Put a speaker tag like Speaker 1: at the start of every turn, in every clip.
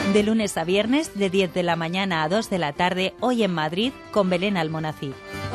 Speaker 1: De lunes a viernes, de 10 de la mañana a 2 de la tarde, hoy en Madrid, con Belén Almonacid.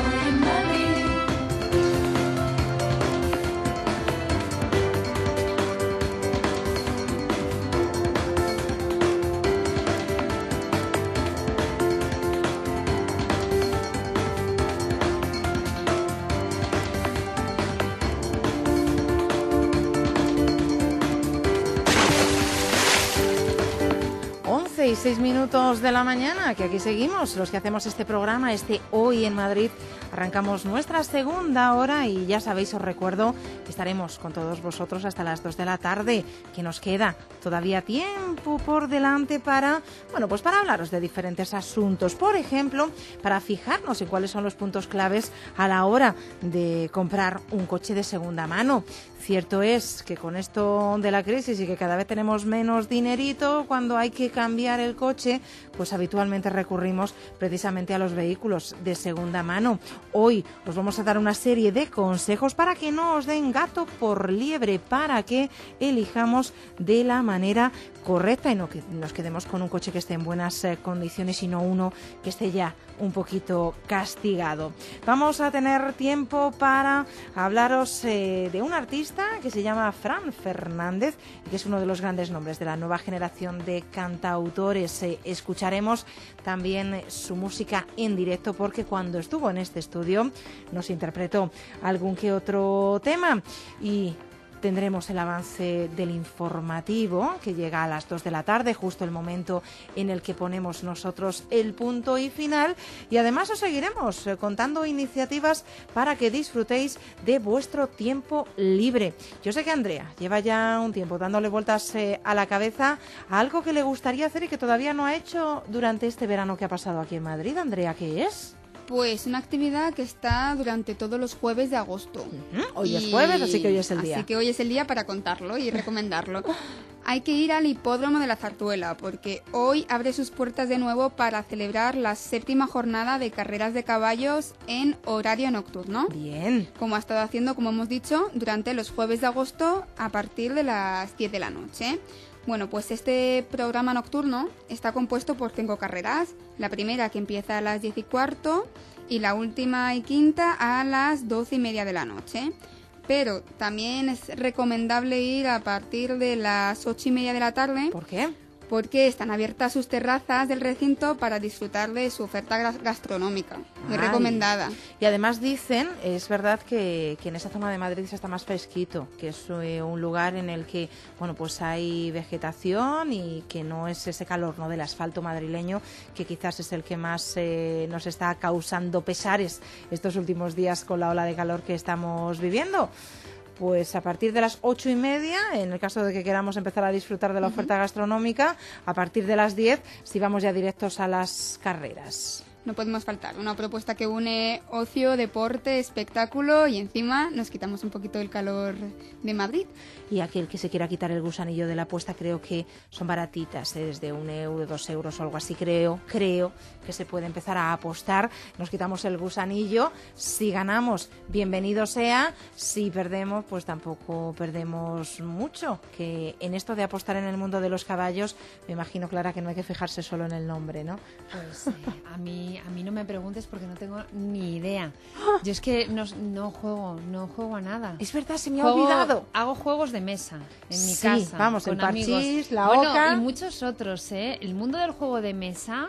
Speaker 2: 6 minutos de la mañana, que aquí seguimos, los que hacemos este programa, Hoy en Madrid. Arrancamos nuestra segunda hora y ya sabéis, os recuerdo que estaremos con todos vosotros hasta las 2 de la tarde, que nos queda todavía tiempo por delante para hablaros de diferentes asuntos. Por ejemplo, para fijarnos en cuáles son los puntos claves a la hora de comprar un coche de segunda mano. Cierto es que con esto de la crisis y que cada vez tenemos menos dinerito, cuando hay que cambiar el coche, pues habitualmente recurrimos precisamente a los vehículos de segunda mano. Hoy os vamos a dar una serie de consejos para que no os den gato por liebre, para que elijamos de la manera correcta y no que nos quedemos con un coche que esté en buenas condiciones y no uno que esté ya un poquito castigado. Vamos a tener tiempo para hablaros de un artista que se llama Fran Fernández y que es uno de los grandes nombres de la nueva generación de cantautores. Escucharemos también su música en directo porque cuando estuvo en este estudio nos interpretó algún que otro tema y tendremos el avance del informativo que llega a las 2 de la tarde, justo el momento en el que ponemos nosotros el punto y final. Y además os seguiremos contando iniciativas para que disfrutéis de vuestro tiempo libre. Yo sé que Andrea lleva ya un tiempo dándole vueltas a la cabeza a algo que le gustaría hacer y que todavía no ha hecho durante este verano que ha pasado aquí en Madrid. Andrea, ¿qué es?
Speaker 3: Pues una actividad que está durante todos los jueves de agosto.
Speaker 2: Hoy es jueves, así que hoy es el día.
Speaker 3: Así que hoy es el día para contarlo y recomendarlo. Hay que ir al hipódromo de la Zarzuela porque hoy abre sus puertas de nuevo para celebrar la 7ª jornada de carreras de caballos en horario nocturno.
Speaker 2: Bien.
Speaker 3: Como ha estado haciendo, como hemos dicho, durante los jueves de agosto a partir de las 10 de la noche. Bueno, pues este programa nocturno está compuesto por 5 carreras. La primera que empieza a las 10:15 y la última y quinta a las 12:30 de la noche. Pero también es recomendable ir a partir de las 8:30 de la tarde.
Speaker 2: ¿Por qué?
Speaker 3: Porque están abiertas sus terrazas del recinto para disfrutar de su oferta gastronómica. Muy recomendada.
Speaker 2: Y además dicen, es verdad que en esa zona de Madrid se está más fresquito, que es un lugar en el que pues hay vegetación y que no es ese calor del asfalto madrileño, que quizás es el que más nos está causando pesares estos últimos días con la ola de calor que estamos viviendo. Pues a partir de las 8:30, en el caso de que queramos empezar a disfrutar de la oferta gastronómica, a partir de las 10, si vamos ya directos a las carreras.
Speaker 3: No podemos faltar, una propuesta que une ocio, deporte, espectáculo y encima nos quitamos un poquito el calor de Madrid.
Speaker 2: Y aquel que se quiera quitar el gusanillo de la apuesta, creo que son baratitas, desde 1 euro, 2 euros o algo así, creo que se puede empezar a apostar. Nos quitamos el gusanillo, si ganamos, bienvenido sea, si perdemos, pues tampoco perdemos mucho, que en esto de apostar en el mundo de los caballos, me imagino, Clara, que no hay que fijarse solo en el nombre, ¿no?
Speaker 4: Pues a mí no me preguntes porque no tengo ni idea. Yo es que no juego a nada.
Speaker 2: Es verdad, se me ha olvidado.
Speaker 4: Hago juegos de mesa en mi
Speaker 2: sí,
Speaker 4: casa.
Speaker 2: Vamos,
Speaker 4: con
Speaker 2: el parchís,
Speaker 4: amigos.
Speaker 2: la oca.
Speaker 4: Y muchos otros, ¿eh? El mundo del juego de mesa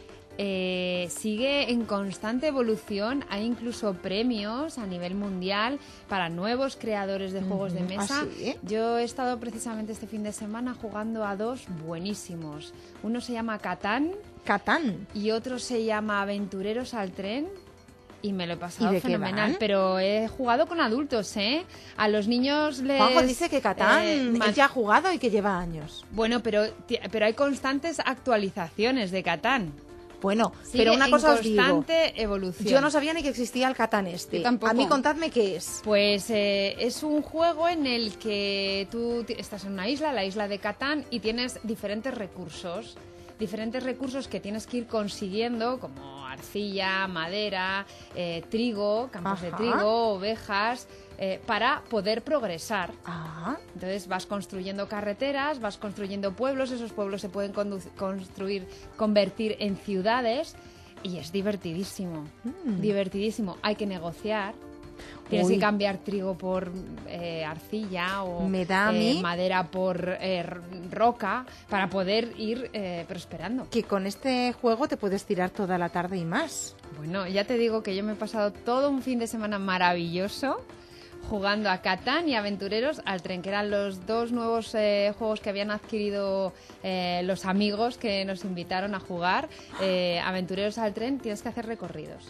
Speaker 4: sigue en constante evolución. Hay incluso premios a nivel mundial para nuevos creadores de juegos de mesa.
Speaker 2: ¿Ah, sí?
Speaker 4: Yo he estado precisamente este fin de semana jugando a 2 buenísimos. Uno se llama Catán y otro se llama Aventureros al Tren. Y me lo he pasado fenomenal, pero he jugado con adultos, ¿eh? A los niños les...
Speaker 2: Juanjo dice que Catán él ya ha jugado y que lleva años.
Speaker 4: Bueno, pero hay constantes actualizaciones de Catán.
Speaker 2: Bueno,
Speaker 4: sigue
Speaker 2: pero una cosa os digo.
Speaker 4: Constante evolución.
Speaker 2: Yo no sabía ni que existía el Catán este.
Speaker 3: Yo tampoco.
Speaker 2: A mí contadme qué es.
Speaker 4: Pues es un juego en el que tú estás en una isla, la isla de Catán, y tienes diferentes recursos diferentes recursos que tienes que ir consiguiendo, como arcilla, madera, trigo, campos de trigo, ovejas, para poder progresar. Entonces vas construyendo carreteras, vas construyendo pueblos, esos pueblos se pueden convertir en ciudades y es divertidísimo, divertidísimo. Hay que negociar. Tienes que cambiar trigo por arcilla o madera por roca para poder ir prosperando.
Speaker 2: Que con este juego te puedes tirar toda la tarde y más.
Speaker 4: Bueno, ya te digo que yo me he pasado todo un fin de semana maravilloso jugando a Catán y Aventureros al Tren, que eran los dos nuevos juegos que habían adquirido los amigos que nos invitaron a jugar. Aventureros al Tren, tienes que hacer recorridos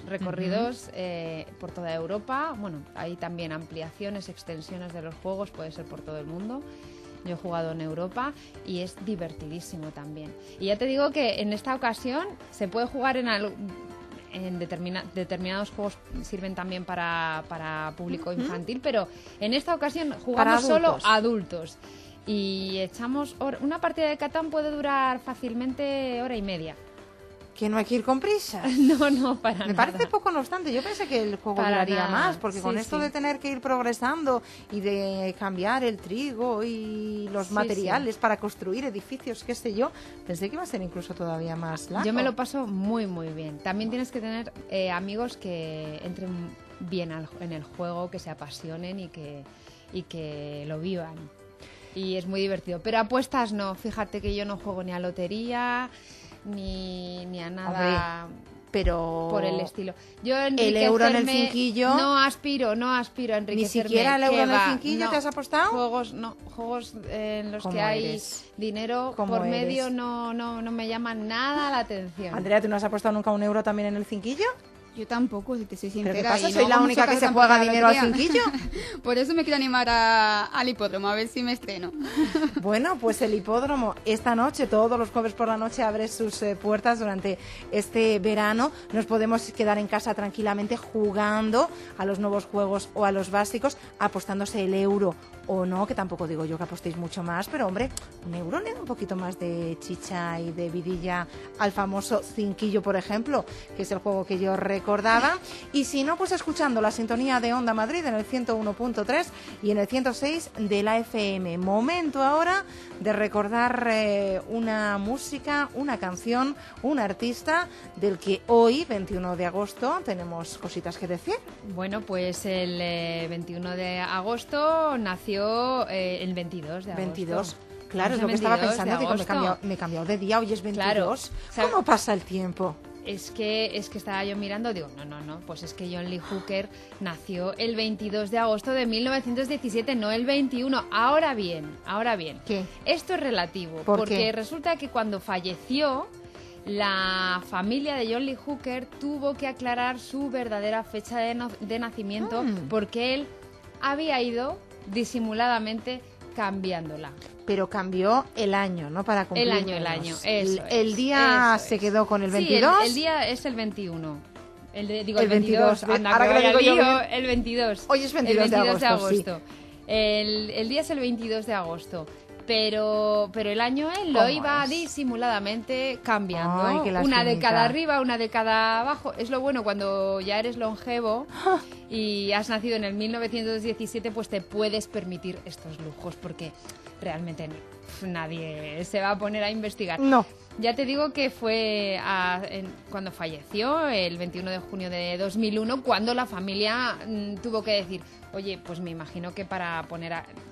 Speaker 4: por toda Europa. Bueno, hay también ampliaciones, extensiones de los juegos, puede ser por todo el mundo. Yo he jugado en Europa y es divertidísimo también. Y ya te digo que en esta ocasión se puede jugar en determinados juegos, sirven también para público infantil, pero en esta ocasión jugamos solo adultos. Y echamos una partida de Catán puede durar fácilmente hora y media.
Speaker 2: Que no hay que ir con prisa.
Speaker 4: No, para nada.
Speaker 2: Me parece poco, no obstante. Yo pensé que el juego duraría más, porque con esto de tener que ir progresando y de cambiar el trigo y los materiales para construir edificios, qué sé yo, pensé que iba a ser incluso todavía más largo.
Speaker 4: Yo me lo paso muy, muy bien. También tienes que tener amigos que entren bien en el juego, que se apasionen y que lo vivan. Y es muy divertido. Pero apuestas no. Fíjate que yo no juego ni a lotería ni a nada.
Speaker 2: Hombre, pero
Speaker 4: por el estilo. Yo
Speaker 2: el euro en el cinquillo.
Speaker 4: No aspiro a enriquecerme.
Speaker 2: Ni siquiera el euro en el cinquillo. ¿Te has apostado?
Speaker 4: Juegos en los que hay dinero por medio no me llaman nada la atención.
Speaker 2: Andrea, ¿tú no has apostado nunca un euro también en el cinquillo?
Speaker 3: Yo tampoco, si te soy sincera.
Speaker 2: ¿Pero qué pasa? ¿Soy la única que se juega dinero al cinquillo?
Speaker 3: Por eso me quiero animar al hipódromo, a ver si me estreno.
Speaker 2: Bueno, pues el hipódromo esta noche, todos los jueves por la noche, abre sus puertas durante este verano. Nos podemos quedar en casa tranquilamente jugando a los nuevos juegos o a los básicos, apostándose el euro o no, que tampoco digo yo que apostéis mucho más, pero hombre, un euro le da un poquito más de chicha y de vidilla al famoso cinquillo, por ejemplo, que es el juego que yo recordaba. Y si no, pues escuchando la sintonía de Onda Madrid en el 101.3 y en el 106 de la FM. Momento ahora de recordar una música, una canción, un artista del que hoy, 21 de agosto, tenemos cositas que decir.
Speaker 4: Bueno, pues el 21 de agosto nació el 22 de agosto.
Speaker 2: 22. Claro, es lo que estaba pensando, digo, me he cambiado de día, hoy es 22. Claro. ¿Cómo pasa el tiempo?
Speaker 4: Es que estaba yo mirando, digo, no, pues es que John Lee Hooker nació el 22 de agosto de 1917, no el 21. Ahora bien,
Speaker 2: ¿qué?
Speaker 4: Esto es relativo, porque resulta que cuando falleció, la familia de John Lee Hooker tuvo que aclarar su verdadera fecha de nacimiento porque él había ido disimuladamente cambiándola.
Speaker 2: Pero cambió el año, ¿no? Para cumplir
Speaker 4: el año.
Speaker 2: El día se quedó con el 22.
Speaker 4: Sí, el día es el 21. El
Speaker 2: 22.
Speaker 4: Ahora que lo digo yo, el 22.
Speaker 2: Hoy es 22 de agosto. Sí.
Speaker 4: El día es el 22 de agosto. Pero el año él lo iba disimuladamente cambiando.
Speaker 2: Ay,
Speaker 4: una década arriba, una década abajo. Es lo bueno cuando ya eres longevo y has nacido en el 1917, pues te puedes permitir estos lujos porque realmente nadie se va a poner a investigar.
Speaker 2: No.
Speaker 4: Ya te digo que fue cuando falleció, el 21 de junio de 2001, cuando la familia tuvo que decir, oye, pues me imagino que para poner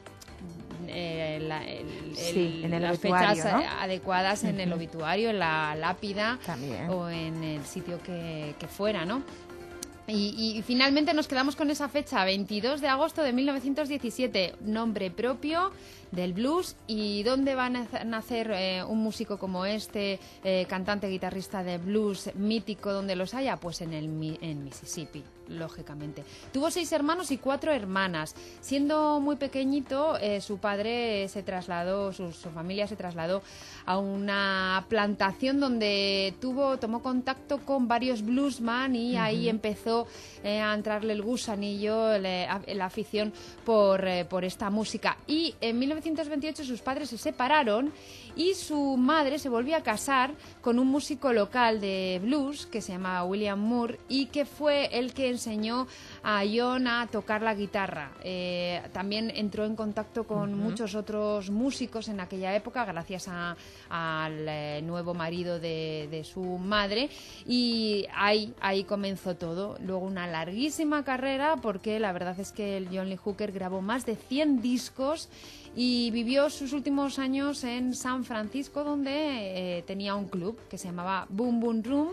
Speaker 4: las fechas, ¿no?, adecuadas en el obituario, en la lápida también, o en el sitio que fuera, ¿no? Y finalmente nos quedamos con esa fecha, 22 de agosto de 1917, nombre propio del blues. ¿Y dónde va a nacer un músico como este, cantante, guitarrista de blues mítico, donde los haya? Pues en Mississippi. lógicamente. Tuvo 6 hermanos y 4 hermanas. Siendo muy pequeñito, su padre su familia se trasladó a una plantación donde tomó contacto con varios bluesman y ahí empezó a entrarle el gusanillo, la afición por esta música. Y en 1928 sus padres se separaron y su madre se volvió a casar con un músico local de blues que se llamaba William Moore y que fue el que enseñó a John a tocar la guitarra. También entró en contacto con muchos otros músicos en aquella época gracias al nuevo marido de su madre, y ahí comenzó todo. Luego una larguísima carrera, porque la verdad es que el John Lee Hooker grabó más de 100 discos y vivió sus últimos años en San Francisco, donde tenía un club que se llamaba Boom Boom Room,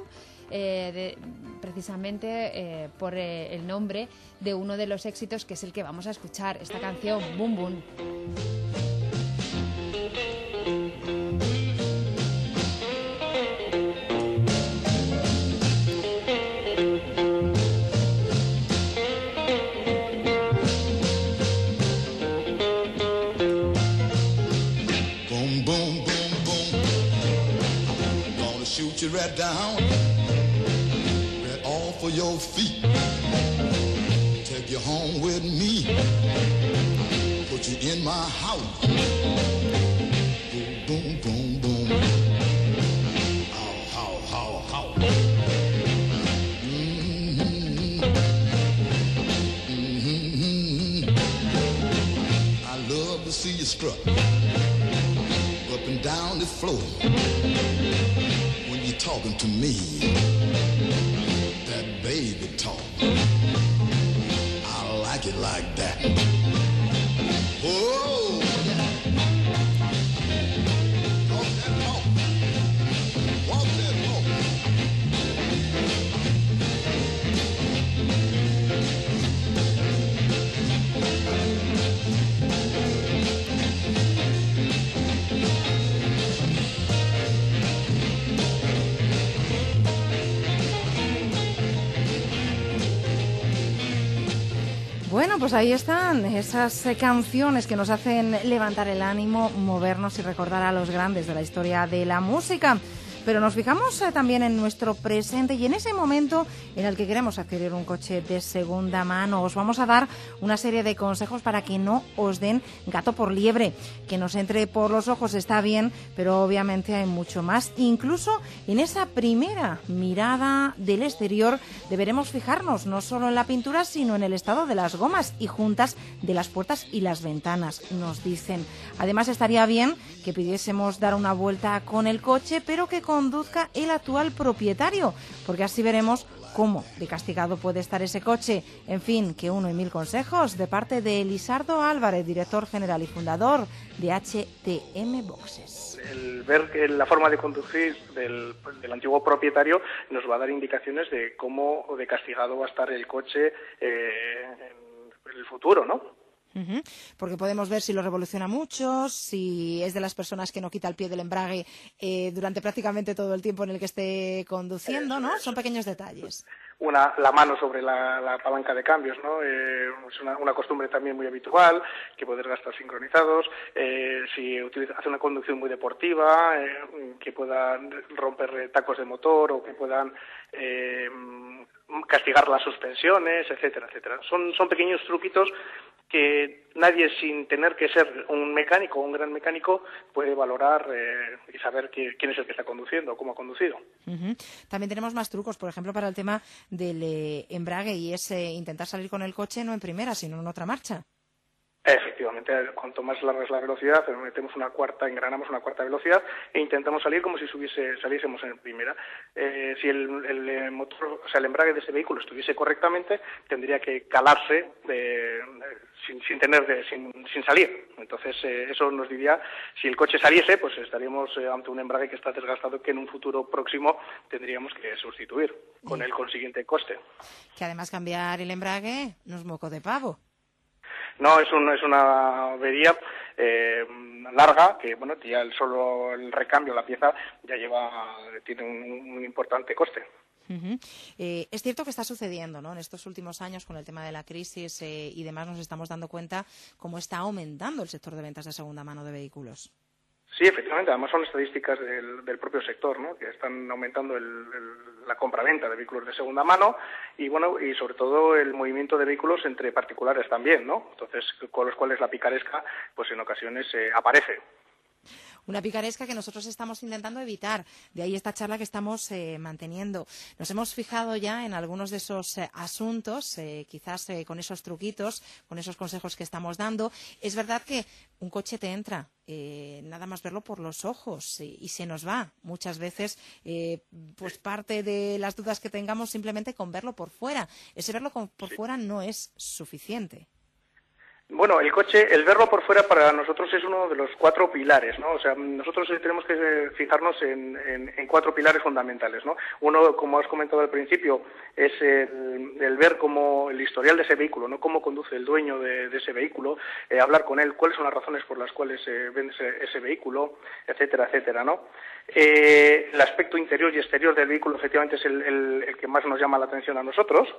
Speaker 4: precisamente por el nombre de uno de los éxitos, que es el que vamos a escuchar, esta canción, Boom Boom.
Speaker 5: You right down, right off of your feet, take you home with me, put you in my house, boom, boom, boom, boom, how, how, how, I love to see you strut up and down the floor. Talking to me, that baby talk, I like it like that. Oh, talk that talk, walk that walk.
Speaker 2: Bueno, pues ahí están esas canciones que nos hacen levantar el ánimo, movernos y recordar a los grandes de la historia de la música. Pero nos fijamos también en nuestro presente y en ese momento en el que queremos adquirir un coche de segunda mano. Os vamos a dar una serie de consejos para que no os den gato por liebre. Que nos entre por los ojos está bien, pero obviamente hay mucho más. Incluso en esa primera mirada del exterior deberemos fijarnos no solo en la pintura, sino en el estado de las gomas y juntas de las puertas y las ventanas, nos dicen. Además, estaría bien que pidiésemos dar una vuelta con el coche, pero que conduzca el actual propietario, porque así veremos cómo de castigado puede estar ese coche. En fin, que 1 y 1000 consejos de parte de Elisardo Álvarez, director general y fundador de HTM Boxes.
Speaker 6: El ver que la forma de conducir del antiguo propietario nos va a dar indicaciones de cómo de castigado va a estar el coche en el futuro, ¿no?
Speaker 2: Porque podemos ver si lo revoluciona mucho, si es de las personas que no quita el pie del embrague durante prácticamente todo el tiempo en el que esté conduciendo, ¿no? Son pequeños detalles.
Speaker 6: La mano sobre la palanca de cambios, ¿no? Es una costumbre también muy habitual, que poder gastar sincronizados, si hace una conducción muy deportiva, que puedan romper tacos de motor o que puedan castigar las suspensiones, etcétera, etcétera. Son pequeños truquitos que nadie, sin tener que ser un mecánico o un gran mecánico, puede valorar y saber quién es el que está conduciendo o cómo ha conducido.
Speaker 2: También tenemos más trucos, por ejemplo, para el tema del embrague, y es intentar salir con el coche no en primera, sino en otra marcha.
Speaker 6: Efectivamente, cuanto más larga es la velocidad, engranamos una cuarta velocidad e intentamos salir como si saliésemos en primera. Si el motor, o sea, el embrague de ese vehículo estuviese correctamente, tendría que calarse sin salir. Entonces, eso nos diría, si el coche saliese, pues estaríamos ante un embrague que está desgastado, que en un futuro próximo tendríamos que sustituir, con el consiguiente coste.
Speaker 2: Que además cambiar el embrague no es moco de pavo.
Speaker 6: No, es una avería larga, que bueno, ya solo el recambio, la pieza, ya tiene un importante coste.
Speaker 2: Es cierto que está sucediendo, ¿no? En estos últimos años, con el tema de la crisis y demás, nos estamos dando cuenta cómo está aumentando el sector de ventas de segunda mano de vehículos.
Speaker 6: Sí, efectivamente, además son estadísticas del propio sector, ¿no? Que están aumentando la compraventa de vehículos de segunda mano y bueno, y sobre todo el movimiento de vehículos entre particulares también, ¿no? Entonces, con los cuales la picaresca, pues en ocasiones aparece.
Speaker 2: Una picaresca que nosotros estamos intentando evitar. De ahí esta charla que estamos manteniendo. Nos hemos fijado ya en algunos de esos asuntos, quizás con esos truquitos, con esos consejos que estamos dando. Es verdad que un coche te entra, nada más verlo por los ojos y se nos va. Muchas veces, pues parte de las dudas que tengamos simplemente con verlo por fuera. Ese verlo por fuera no es suficiente.
Speaker 6: Bueno, el coche, el verlo por fuera para nosotros es uno de los 4 pilares, ¿no? O sea, nosotros tenemos que fijarnos en 4 pilares fundamentales, ¿no? Uno, como has comentado al principio, es el ver cómo el historial de ese vehículo, ¿no? Cómo conduce el dueño de ese vehículo, hablar con él, cuáles son las razones por las cuales vende ese vehículo, etcétera, etcétera, ¿no? El aspecto interior y exterior del vehículo efectivamente es el que más nos llama la atención a nosotros.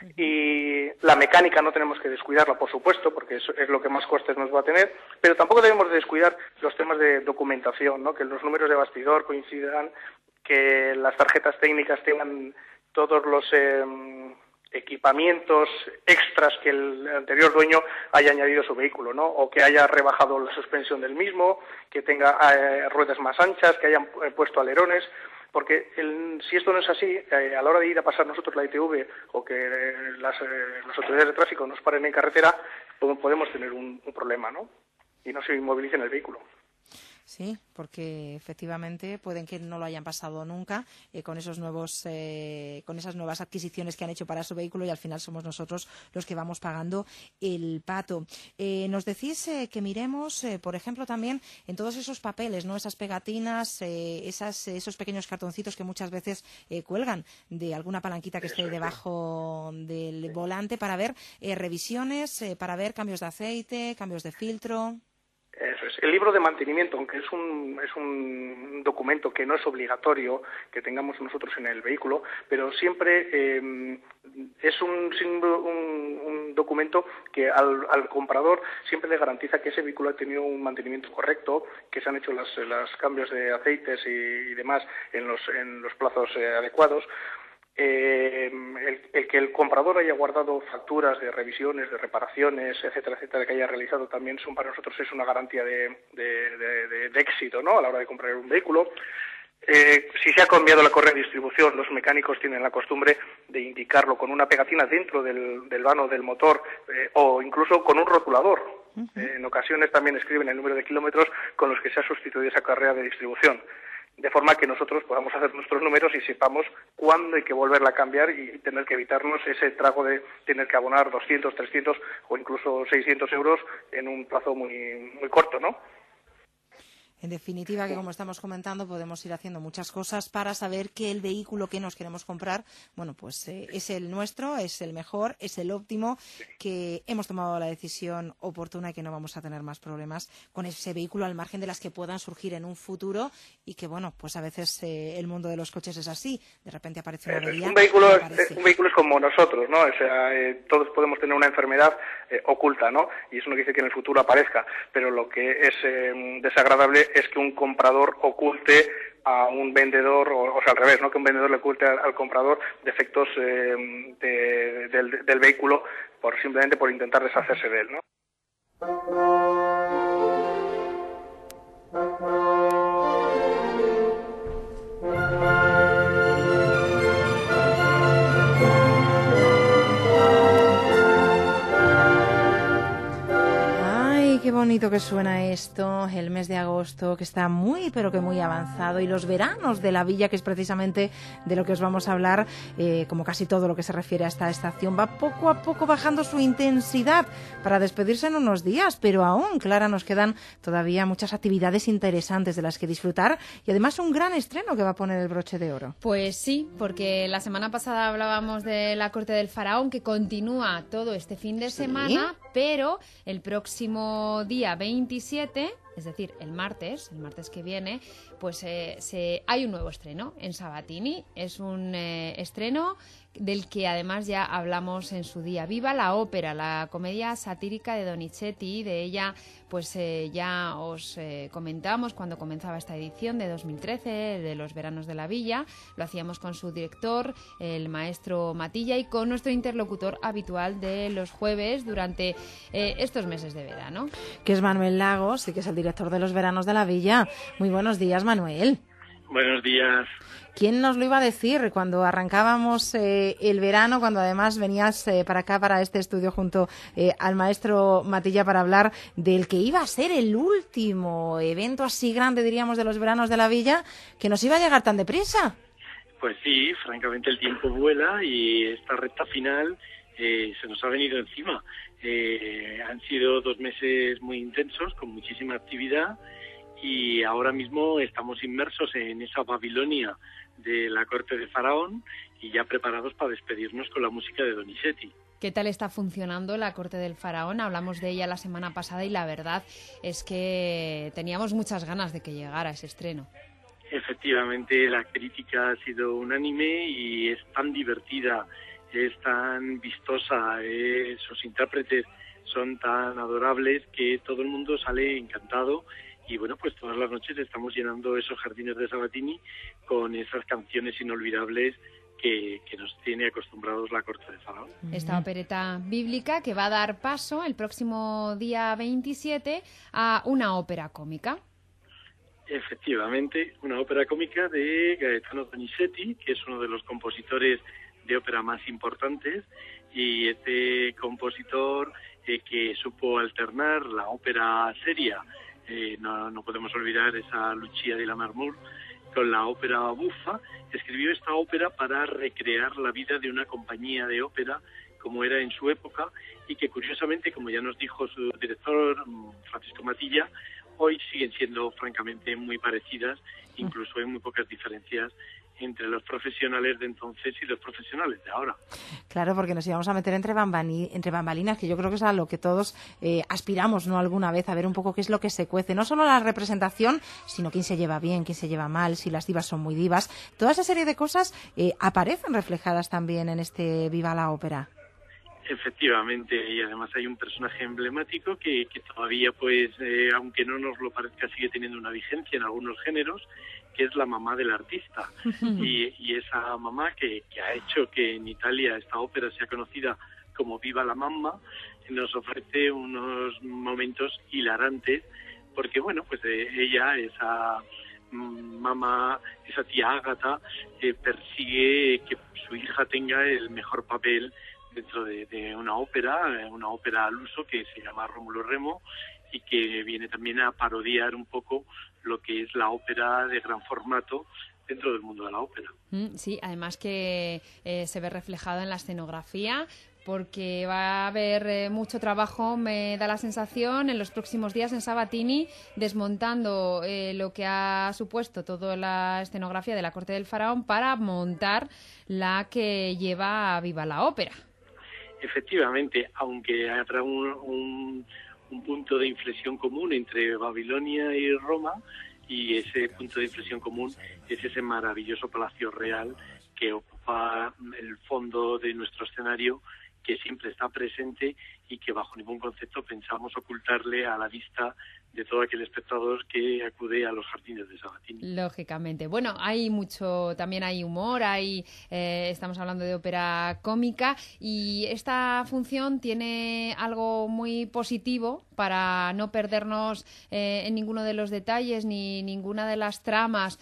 Speaker 6: Y la mecánica no tenemos que descuidarla, por supuesto, porque eso es lo que más costes nos va a tener, pero tampoco debemos de descuidar los temas de documentación, ¿no? Que los números de bastidor coincidan, que las tarjetas técnicas tengan todos los equipamientos extras que el anterior dueño haya añadido a su vehículo, ¿no? O que haya rebajado la suspensión del mismo, que tenga ruedas más anchas, que hayan puesto alerones. Porque si esto no es así, a la hora de ir a pasar nosotros la ITV o que las autoridades de tráfico nos paren en carretera, podemos tener un problema, ¿no? Y no se inmovilicen el vehículo.
Speaker 2: Sí, porque efectivamente pueden que no lo hayan pasado nunca con esas nuevas adquisiciones que han hecho para su vehículo y al final somos nosotros los que vamos pagando el pato. Nos decís que miremos, por ejemplo, también en todos esos papeles, ¿no? Esas pegatinas, esos pequeños cartoncitos que muchas veces cuelgan de alguna palanquita que esté debajo del volante para ver revisiones, para ver cambios de aceite, cambios de filtro.
Speaker 6: Eso es. El libro de mantenimiento, aunque es un documento que no es obligatorio que tengamos nosotros en el vehículo, pero siempre es un documento que al comprador siempre le garantiza que ese vehículo ha tenido un mantenimiento correcto, que se han hecho los cambios de aceites y demás en los plazos adecuados. El que el comprador haya guardado facturas de revisiones, de reparaciones, etcétera, etcétera, que haya realizado también para nosotros es una garantía de éxito, ¿no? A la hora de comprar un vehículo. Si se ha cambiado la correa de distribución, los mecánicos tienen la costumbre de indicarlo con una pegatina dentro del vano del motor o incluso con un rotulador. En ocasiones también escriben el número de kilómetros con los que se ha sustituido esa correa de distribución, de forma que nosotros podamos hacer nuestros números y sepamos cuándo hay que volverla a cambiar y tener que evitarnos ese trago de tener que abonar 200, 300 o incluso 600 euros en un plazo muy, muy corto, ¿no?
Speaker 2: En definitiva, que como estamos comentando, podemos ir haciendo muchas cosas para saber que el vehículo que nos queremos comprar, bueno, pues es el nuestro, es el mejor, es el óptimo, que hemos tomado la decisión oportuna y que no vamos a tener más problemas con ese vehículo al margen de las que puedan surgir en un futuro y que, bueno, pues a veces el mundo de los coches es así, de repente aparece una avería.
Speaker 6: Un vehículo es como nosotros, ¿no? O sea, todos podemos tener una enfermedad oculta, ¿no? Y eso no quiere decir que en el futuro aparezca, pero lo que es desagradable es que un comprador oculte a un vendedor, o sea, al revés, ¿no? Que un vendedor le oculte al comprador defectos del vehículo simplemente por intentar deshacerse de él, ¿no?
Speaker 2: Qué bonito que suena esto, el mes de agosto que está muy pero que muy avanzado y los veranos de la villa, que es precisamente de lo que os vamos a hablar, como casi todo lo que se refiere a esta estación, va poco a poco bajando su intensidad para despedirse en unos días, pero aún, Clara, nos quedan todavía muchas actividades interesantes de las que disfrutar y además un gran estreno que va a poner el broche de oro.
Speaker 4: Pues sí, porque la semana pasada hablábamos de la Corte del Faraón, que continúa todo este fin de semana, pero el próximo día 27 es decir, el martes que viene, pues hay un nuevo estreno en Sabatini. Es un estreno del que además ya hablamos en su día. Viva la ópera, la comedia satírica de Donizetti. De ella pues ya os comentamos cuando comenzaba esta edición de 2013 de los veranos de la Villa. Lo hacíamos con su director, el maestro Matilla, y con nuestro interlocutor habitual de los jueves durante estos meses de verano,
Speaker 2: que es Manuel Lagos, y que es el director de los veranos de la Villa. Muy buenos días, Manuel.
Speaker 6: Buenos días.
Speaker 2: ¿Quién nos lo iba a decir cuando arrancábamos el verano, cuando además venías para acá, para este estudio, junto al maestro Matilla, para hablar del que iba a ser el último evento así grande, diríamos, de los veranos de la Villa, que nos iba a llegar tan deprisa?
Speaker 7: Pues sí, francamente el tiempo vuela y esta recta final se nos ha venido encima. Han sido 2 meses muy intensos, con muchísima actividad, y ahora mismo estamos inmersos en esa Babilonia de la corte de Faraón y ya preparados para despedirnos con la música de Donizetti.
Speaker 4: ¿Qué tal está funcionando la corte del Faraón? Hablamos de ella la semana pasada y la verdad es que teníamos muchas ganas de que llegara ese estreno.
Speaker 7: Efectivamente, la crítica ha sido unánime y es tan divertida, es tan vistosa, sus intérpretes son tan adorables que todo el mundo sale encantado. Y bueno, pues todas las noches estamos llenando esos jardines de Sabatini con esas canciones inolvidables que nos tiene acostumbrados la corte de Faraón.
Speaker 4: Esta opereta bíblica que va a dar paso el próximo día 27 a una ópera cómica.
Speaker 7: Efectivamente, una ópera cómica de Gaetano Donizetti, que es uno de los compositores de ópera más importantes, y este compositor que supo alternar la ópera seria, no podemos olvidar esa Lucia di Lammermoor, con la ópera bufa. Escribió esta ópera para recrear la vida de una compañía de ópera como era en su época, y que curiosamente, como ya nos dijo su director, Francisco Matilla, hoy siguen siendo francamente muy parecidas, incluso hay muy pocas diferencias entre los profesionales de entonces y los profesionales de ahora.
Speaker 2: Claro, porque nos íbamos a meter entre bambalinas, que yo creo que es a lo que todos aspiramos, ¿no?, alguna vez, a ver un poco qué es lo que se cuece. No solo la representación, sino quién se lleva bien, quién se lleva mal, si las divas son muy divas. Toda esa serie de cosas aparecen reflejadas también en este Viva la Ópera.
Speaker 7: Efectivamente, y además hay un personaje emblemático que todavía, pues, aunque no nos lo parezca, sigue teniendo una vigencia en algunos géneros, que es la mamá del artista. Y esa mamá que ha hecho que en Italia esta ópera sea conocida como Viva la Mamma, nos ofrece unos momentos hilarantes, porque, bueno, pues ella, esa mamá, esa tía Ágata, persigue que su hija tenga el mejor papel dentro de una ópera al uso, que se llama Rómulo Remo, y que viene también a parodiar un poco lo que es la ópera de gran formato dentro del mundo de la ópera.
Speaker 4: Sí, además que se ve reflejado en la escenografía, porque va a haber mucho trabajo, me da la sensación, en los próximos días en Sabatini, desmontando lo que ha supuesto toda la escenografía de la corte del Faraón para montar la que lleva a Viva la Ópera.
Speaker 7: Efectivamente, aunque habrá un punto de inflexión común entre Babilonia y Roma, y ese punto de inflexión común es ese maravilloso Palacio Real que ocupa el fondo de nuestro escenario, que siempre está presente y que bajo ningún concepto pensamos ocultarle a la vista de todo aquel espectador que acude a los jardines de Sabatini.
Speaker 4: Lógicamente. Bueno, hay mucho, también hay humor, estamos hablando de ópera cómica, y esta función tiene algo muy positivo para no perdernos en ninguno de los detalles ni ninguna de las tramas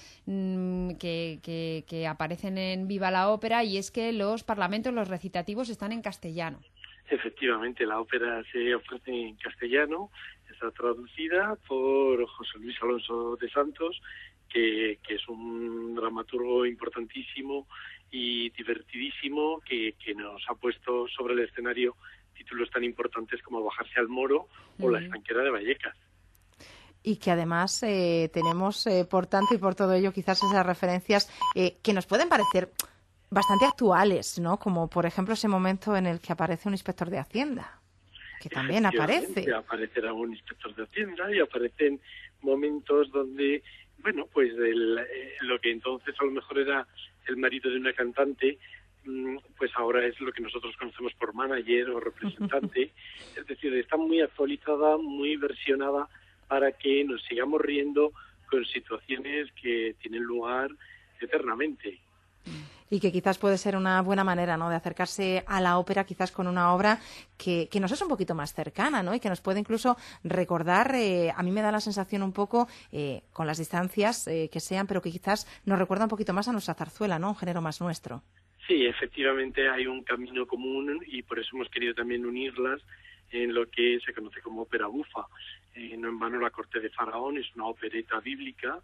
Speaker 4: que aparecen en Viva la Ópera, y es que los parlamentos, los recitativos, están en castellano.
Speaker 7: Efectivamente, la ópera se ofrece en castellano, está traducida por José Luis Alonso de Santos, que es un dramaturgo importantísimo y divertidísimo, que nos ha puesto sobre el escenario títulos tan importantes como Bajarse al Moro o La estanquera de Vallecas.
Speaker 2: Y que además tenemos, por tanto y por todo ello, quizás esas referencias que nos pueden parecer bastante actuales, ¿no? Como, por ejemplo, ese momento en el que aparece un inspector de Hacienda. que también aparece.
Speaker 7: Aparecerá un inspector de Hacienda y aparecen momentos donde, bueno, pues lo que entonces a lo mejor era el marido de una cantante, pues ahora es lo que nosotros conocemos por manager o representante. Es decir, está muy actualizada, muy versionada para que nos sigamos riendo con situaciones que tienen lugar eternamente.
Speaker 2: Y que quizás puede ser una buena manera, ¿no?, de acercarse a la ópera, quizás con una obra que nos es un poquito más cercana, ¿no?, y que nos puede incluso recordar, a mí me da la sensación un poco, con las distancias que sean, pero que quizás nos recuerda un poquito más a nuestra zarzuela, ¿no?, un género más nuestro.
Speaker 7: Sí, efectivamente hay un camino común y por eso hemos querido también unirlas en lo que se conoce como ópera bufa. No en vano La corte de Faraón es una opereta bíblica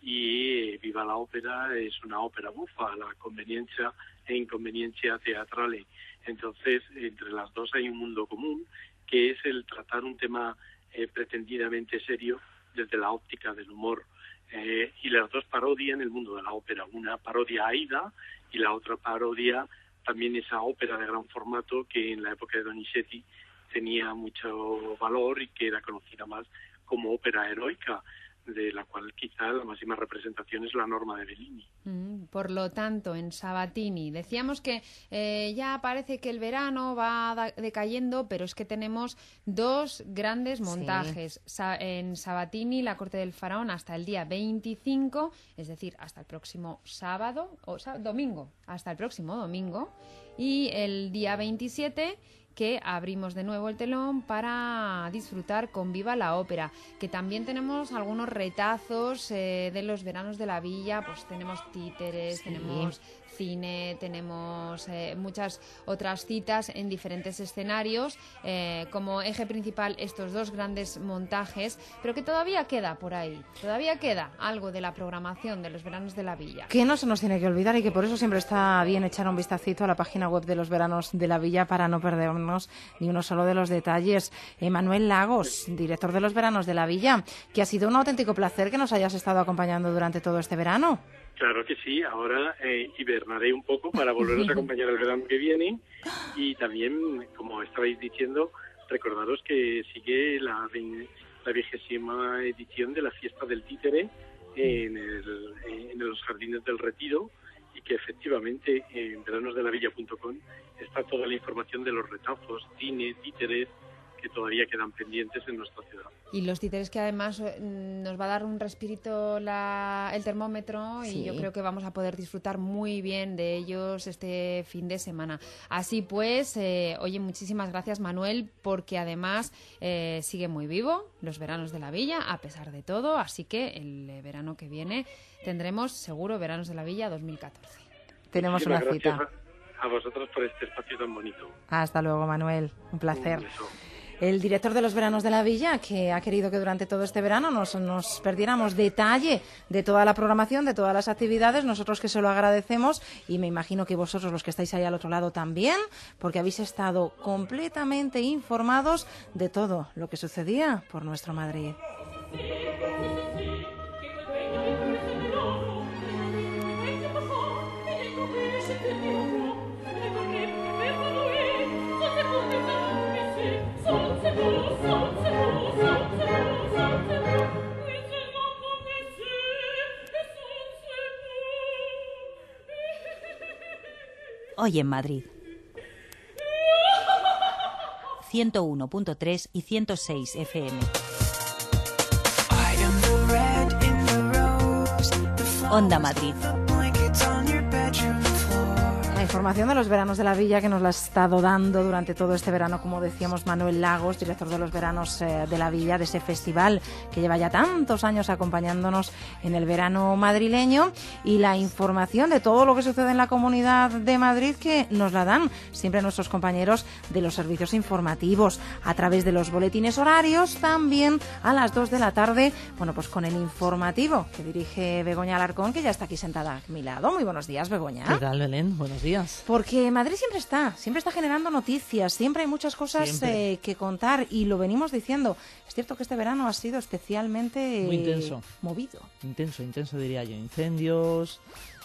Speaker 7: y Viva la ópera es una ópera bufa, la conveniencia e inconveniencia teatrale. Entonces, entre las dos hay un mundo común, que es el tratar un tema pretendidamente serio desde la óptica del humor. Y las dos parodian el mundo de la ópera. Una parodia a Aida y la otra parodia también esa ópera de gran formato que en la época de Donizetti tenía mucho valor y que era conocida más como ópera heroica, de la cual quizá la máxima representación es la Norma de Bellini.
Speaker 4: Por lo tanto, en Sabatini decíamos que ya parece que el verano va decayendo, pero es que tenemos dos grandes montajes. Sí. En Sabatini, La corte del Faraón, hasta el día 25, es decir, hasta el próximo domingo, hasta el próximo domingo, y el día 27... que abrimos de nuevo el telón para disfrutar con Viva la ópera, que también tenemos algunos retazos de los veranos de la villa, pues tenemos títeres, sí, tenemos cine, tenemos muchas otras citas en diferentes escenarios, como eje principal estos dos grandes montajes, pero que todavía queda por ahí, todavía queda algo de la programación de los veranos de la villa.
Speaker 2: Que no se nos tiene que olvidar y que por eso siempre está bien echar un vistacito a la página web de los veranos de la villa para no perdernos ni uno solo de los detalles. Manuel Lagos, director de los veranos de la villa, que ha sido un auténtico placer que nos hayas estado acompañando durante todo este verano.
Speaker 7: Claro que sí, ahora hibernaré un poco para volveros a acompañar el verano que viene y también, como estabais diciendo, recordaros que sigue la 20ª edición de la Fiesta del Títere en los Jardines del Retiro y que efectivamente en veranosdelavilla.com está toda la información de los retazos, cine, títeres que todavía quedan pendientes en nuestra ciudad.
Speaker 4: Y los títeres que además nos va a dar un respirito el termómetro, sí, y yo creo que vamos a poder disfrutar muy bien de ellos este fin de semana. Así pues, oye, muchísimas gracias, Manuel, porque además sigue muy vivo los veranos de la villa, a pesar de todo, así que el verano que viene tendremos seguro Veranos de la Villa 2014.
Speaker 2: Tenemos una cita.
Speaker 7: Gracias a vosotros por este espacio tan bonito.
Speaker 2: Hasta luego, Manuel. Un placer. El director de los veranos de la villa, que ha querido que durante todo este verano nos perdiéramos detalle de toda la programación, de todas las actividades, nosotros que se lo agradecemos y me imagino que vosotros los que estáis ahí al otro lado también, porque habéis estado completamente informados de todo lo que sucedía por nuestro Madrid.
Speaker 1: Hoy en Madrid. 101.3 y 106 FM. Onda Madrid.
Speaker 2: La información de los veranos de la villa que nos la ha estado dando durante todo este verano, como decíamos, Manuel Lagos, director de los veranos de la villa, de ese festival que lleva ya tantos años acompañándonos en el verano madrileño, y la información de todo lo que sucede en la Comunidad de Madrid que nos la dan siempre nuestros compañeros de los servicios informativos a través de los boletines horarios, también a las 2 de la tarde, bueno, pues con el informativo que dirige Begoña Alarcón, que ya está aquí sentada a mi lado. Muy buenos días, Begoña.
Speaker 8: ¿Qué tal, Belén? Buenos días.
Speaker 2: Porque Madrid siempre está generando noticias, siempre hay muchas cosas que contar y lo venimos diciendo. Es cierto que este verano ha sido especialmente
Speaker 8: muy intenso,
Speaker 2: movido.
Speaker 8: Intenso diría yo. Incendios,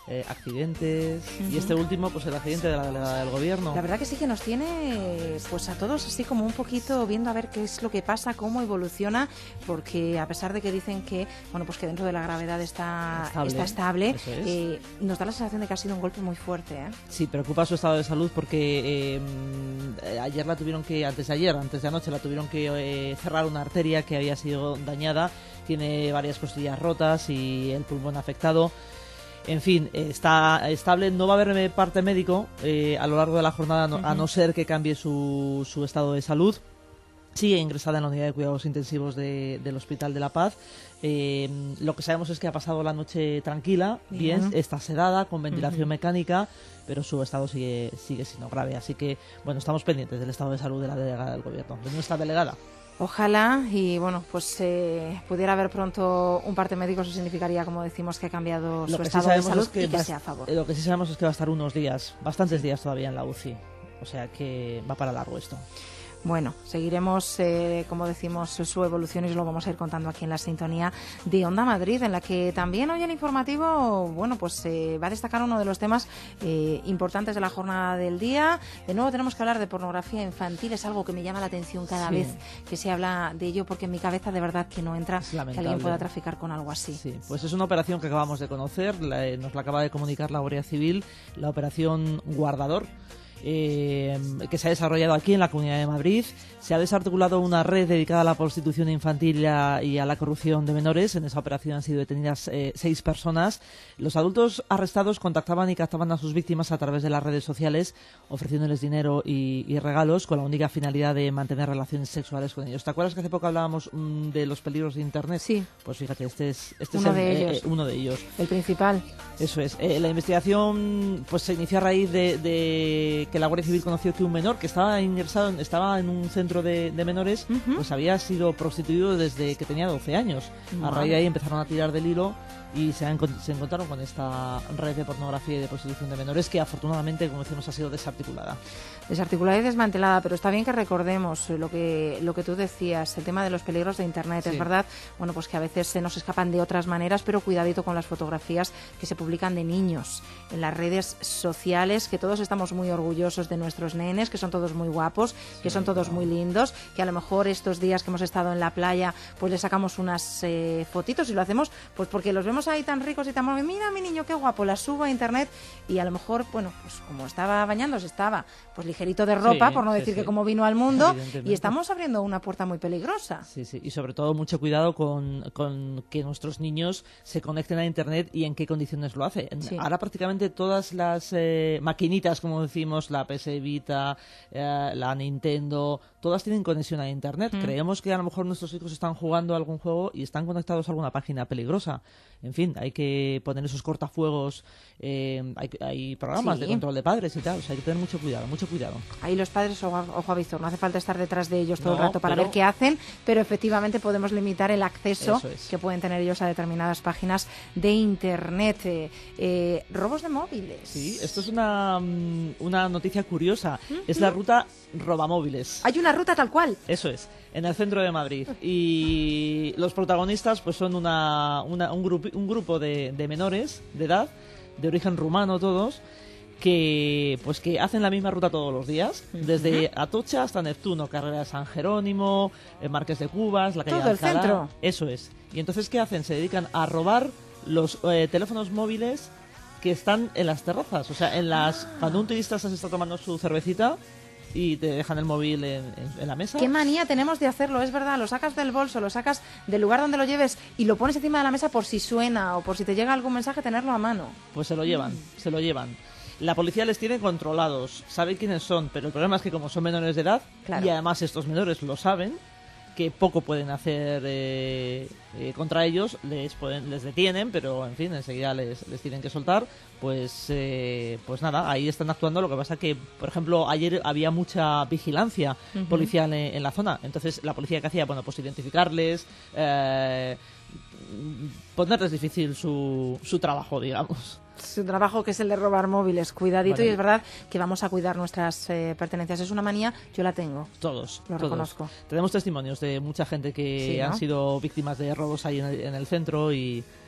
Speaker 8: accidentes, y este último, pues el accidente de la delegada del gobierno.
Speaker 2: La verdad que sí que nos tiene pues a todos así como un poquito viendo a ver qué es lo que pasa, cómo evoluciona, porque a pesar de que dicen que bueno, pues que dentro de la gravedad está estable, nos da la sensación de que ha sido un golpe muy fuerte, ¿eh?
Speaker 8: Sí, preocupa su estado de salud porque ayer antes de anoche la tuvieron que cerrar una arteria que había sido dañada, tiene varias costillas rotas y el pulmón afectado. En fin, está estable, no va a haber parte médico a lo largo de la jornada, a no ser que cambie su estado de salud. Sigue ingresada en la unidad de cuidados intensivos del Hospital de la Paz. Lo que sabemos es que ha pasado la noche tranquila, bien, está sedada, con ventilación mecánica, pero su estado sigue siendo grave. Así que, bueno, estamos pendientes del estado de salud de la delegada del gobierno, de nuestra delegada.
Speaker 2: Ojalá y bueno, pues pudiera haber pronto un parte médico. Eso significaría, como decimos, que ha cambiado su estado de salud y que sea a favor.
Speaker 8: Lo que sí sabemos es que va a estar bastantes días todavía en la UCI, o sea que va para largo esto.
Speaker 2: Bueno, seguiremos, como decimos, su evolución y os lo vamos a ir contando aquí en la sintonía de Onda Madrid, en la que también hoy el informativo, bueno, pues va a destacar uno de los temas importantes de la jornada del día. De nuevo tenemos que hablar de pornografía infantil, es algo que me llama la atención cada vez que se habla de ello, porque en mi cabeza de verdad que no entra que alguien pueda traficar con algo así.
Speaker 8: Sí, pues es una operación que acabamos de conocer, nos la acaba de comunicar la Guardia Civil, la operación Guardador. Que se ha desarrollado aquí en la Comunidad de Madrid. Se ha desarticulado una red dedicada a la prostitución infantil y a la corrupción de menores. En esa operación han sido detenidas 6 personas. Los adultos arrestados contactaban y captaban a sus víctimas a través de las redes sociales, ofreciéndoles dinero y regalos con la única finalidad de mantener relaciones sexuales con ellos. ¿Te acuerdas que hace poco hablábamos de los peligros de Internet?
Speaker 2: Sí.
Speaker 8: Pues fíjate, este es
Speaker 2: uno de ellos. El principal.
Speaker 8: Eso es. La investigación pues se inició a raíz de que la Guardia Civil conoció que un menor que estaba en un centro de menores, pues había sido prostituido desde que tenía 12 años. A raíz de ahí empezaron a tirar del hilo y se encontraron con esta red de pornografía y de prostitución de menores que afortunadamente, como decimos, ha sido desarticulada.
Speaker 2: Desarticulada y desmantelada, pero está bien que recordemos lo que tú decías, el tema de los peligros de Internet. Sí. Es verdad, bueno, pues que a veces se nos escapan de otras maneras, pero cuidadito con las fotografías que se publican de niños en las redes sociales, que todos estamos muy orgullosos de nuestros nenes, que son todos muy guapos, que son todos muy lindos, que a lo mejor estos días que hemos estado en la playa, pues le sacamos unas fotitos y lo hacemos pues porque los vemos ahí tan ricos y tan movidos. Mira mi niño, qué guapo, la subo a Internet y a lo mejor, bueno, pues como estaba bañándose, estaba pues ligerito de ropa, por no decir que como vino al mundo, y estamos abriendo una puerta muy peligrosa.
Speaker 8: Sí, y sobre todo mucho cuidado con que nuestros niños se conecten a Internet y en qué condiciones lo hacen. Sí. Ahora prácticamente todas las maquinitas, como decimos, la PS Vita, la Nintendo, todas tienen conexión a Internet. Creemos que a lo mejor nuestros hijos están jugando a algún juego y están conectados a alguna página peligrosa. En fin, hay que poner esos cortafuegos, hay programas de control de padres y tal, o sea, hay que tener mucho cuidado, mucho cuidado.
Speaker 2: Ahí los padres, ojo a visor, no hace falta estar detrás de ellos todo el rato para ver qué hacen, pero efectivamente podemos limitar el acceso que pueden tener ellos a determinadas páginas de Internet. Robos de móviles.
Speaker 8: Sí, esto es una noticia curiosa. Es la ruta Robamóviles.
Speaker 2: Hay una ruta tal cual.
Speaker 8: Eso es, en el centro de Madrid. Y los protagonistas pues son un grupo de menores de edad, de origen rumano todos, que hacen la misma ruta todos los días, desde Atocha hasta Neptuno, Carrera de San Jerónimo, Marqués de Cubas, la calle
Speaker 2: todo
Speaker 8: Alcalá.
Speaker 2: El centro.
Speaker 8: Eso es. Y entonces, ¿qué hacen? Se dedican a robar los teléfonos móviles que están en las terrazas. O sea, cuando un turista se está tomando su cervecita y te dejan el móvil en la mesa.
Speaker 2: Qué manía tenemos de hacerlo, es verdad. Lo sacas del bolso, lo sacas del lugar donde lo lleves y lo pones encima de la mesa por si suena o por si te llega algún mensaje, tenerlo a mano.
Speaker 8: Pues se lo llevan. La policía les tiene controlados, sabe quiénes son, pero el problema es que como son menores de edad, y además estos menores lo saben, que poco pueden hacer contra ellos, les detienen, pero en fin, enseguida les tienen que soltar, pues nada, ahí están actuando. Lo que pasa que, por ejemplo, ayer había mucha vigilancia policial en la zona, entonces la policía que hacía, bueno, pues identificarles, ponerles difícil su trabajo, digamos.
Speaker 2: Su trabajo, que es el de robar móviles, cuidadito. Y es verdad que vamos a cuidar nuestras pertenencias. Es una manía, yo la tengo.
Speaker 8: Todos.
Speaker 2: Lo reconozco.
Speaker 8: Tenemos testimonios de mucha gente que han sido víctimas de robos ahí en el centro y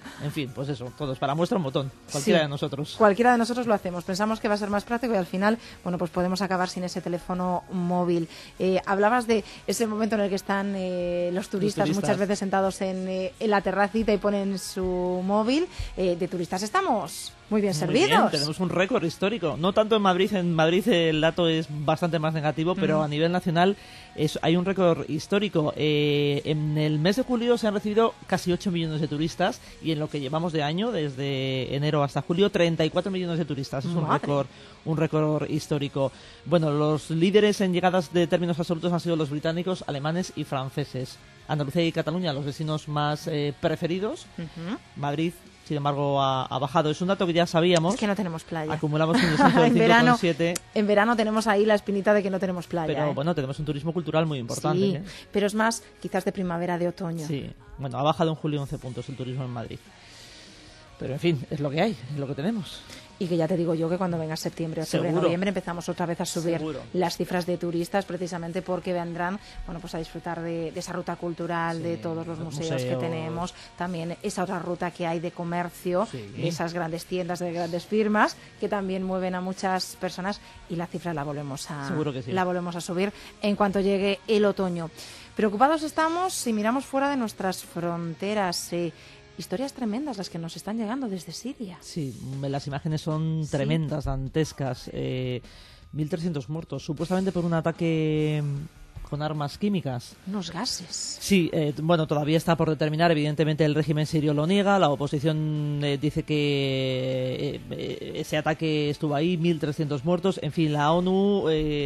Speaker 8: En fin, pues eso, todos, para muestra un botón, cualquiera de nosotros.
Speaker 2: Cualquiera de nosotros lo hacemos, pensamos que va a ser más práctico y al final, bueno, pues podemos acabar sin ese teléfono móvil. Hablabas de ese momento en el que están los turistas muchas veces sentados en la terracita y ponen su móvil. De turistas estamos muy bien servidos.
Speaker 8: Bien, tenemos un récord histórico, no tanto en Madrid el dato es bastante más negativo, pero a nivel nacional hay un récord histórico. En el mes de julio se han recibido casi 8 millones de turistas y en lo que llevamos de año, desde enero hasta julio, 34 millones de turistas. Es un récord histórico. Bueno, los líderes en llegadas de términos absolutos han sido los británicos, alemanes y franceses. Andalucía y Cataluña, los destinos más preferidos. Madrid, sin embargo, ha bajado. Es un dato que ya sabíamos.
Speaker 2: Es que no tenemos playa.
Speaker 8: Acumulamos un descenso del 5,7.
Speaker 2: En verano tenemos ahí la espinita de que no tenemos playa.
Speaker 8: Pero bueno, tenemos un turismo cultural muy importante.
Speaker 2: Sí, pero es más quizás de primavera, de otoño.
Speaker 8: Sí, bueno, ha bajado en julio 11 puntos el turismo en Madrid. Pero en fin, es lo que hay, es lo que tenemos.
Speaker 2: Y que ya te digo yo que cuando venga septiembre, octubre, noviembre empezamos otra vez a subir las cifras de turistas, precisamente porque vendrán, bueno, pues a disfrutar de esa ruta cultural, de todos los museos que tenemos, también esa otra ruta que hay de comercio, de esas grandes tiendas, de grandes firmas, que también mueven a muchas personas y la cifra la volvemos a subir en cuanto llegue el otoño. Preocupados estamos si miramos fuera de nuestras fronteras. Historias tremendas las que nos están llegando desde Siria.
Speaker 8: Sí, las imágenes son tremendas, dantescas. 1.300 muertos, supuestamente por un ataque con armas químicas.
Speaker 2: Unos gases.
Speaker 8: Sí, bueno, todavía está por determinar. Evidentemente el régimen sirio lo niega. La oposición dice que ese ataque estuvo ahí, 1.300 muertos. En fin, la ONU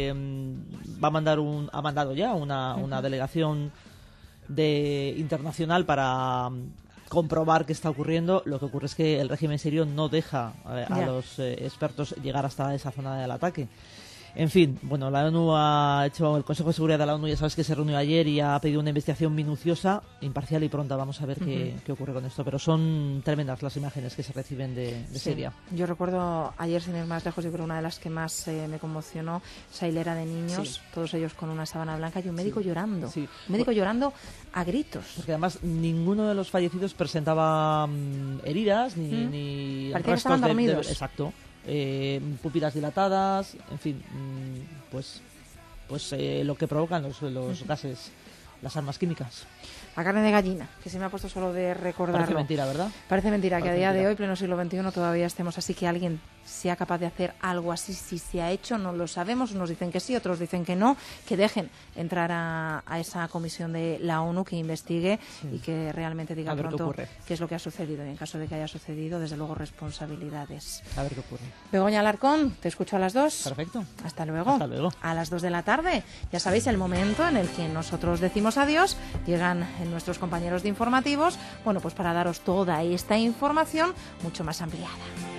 Speaker 8: ha mandado ya una delegación internacional para comprobar qué está ocurriendo. Lo que ocurre es que el régimen sirio no deja a los expertos llegar hasta esa zona del ataque. En fin, bueno, la ONU el Consejo de Seguridad de la ONU, ya sabes que se reunió ayer y ha pedido una investigación minuciosa, imparcial y pronta. Vamos a ver qué ocurre con esto. Pero son tremendas las imágenes que se reciben de Siria.
Speaker 2: Yo recuerdo ayer, sin ir más lejos, yo creo una de las que más me conmocionó, esa hilera de niños, todos ellos con una sábana blanca y un médico llorando. Sí. Un médico llorando a gritos.
Speaker 8: Porque además ninguno de los fallecidos presentaba heridas ni
Speaker 2: parecía que estaban dormidos.
Speaker 8: Exacto. Pupilas dilatadas, en fin, pues lo que provocan los gases, las armas químicas.
Speaker 2: La carne de gallina, que se me ha puesto solo de recordarlo.
Speaker 8: Parece mentira, ¿verdad?
Speaker 2: Parece mentira que a día de hoy, pleno siglo XXI, todavía estemos así, que alguien sea capaz de hacer algo así. Si se ha hecho, no lo sabemos. Unos dicen que sí, otros dicen que no. Que dejen entrar a esa comisión de la ONU que investigue y que realmente diga pronto qué es lo que ha sucedido. Y en caso de que haya sucedido, desde luego, responsabilidades.
Speaker 8: A ver qué ocurre.
Speaker 2: Begoña Alarcón, te escucho a las 2.
Speaker 8: Perfecto.
Speaker 2: Hasta luego.
Speaker 8: Hasta luego.
Speaker 2: A las 2 de la tarde. Ya sabéis, el momento en el que nosotros decimos adiós. Llegan nuestros compañeros de informativos, bueno, pues para daros toda esta información mucho más ampliada.